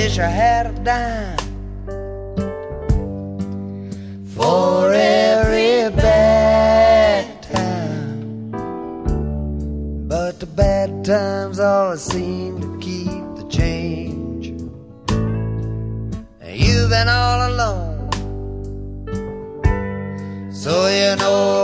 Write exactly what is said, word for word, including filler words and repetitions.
wish I had a dime for every bad time, but the bad times always seem to keep the change. And you've been all alone, so you know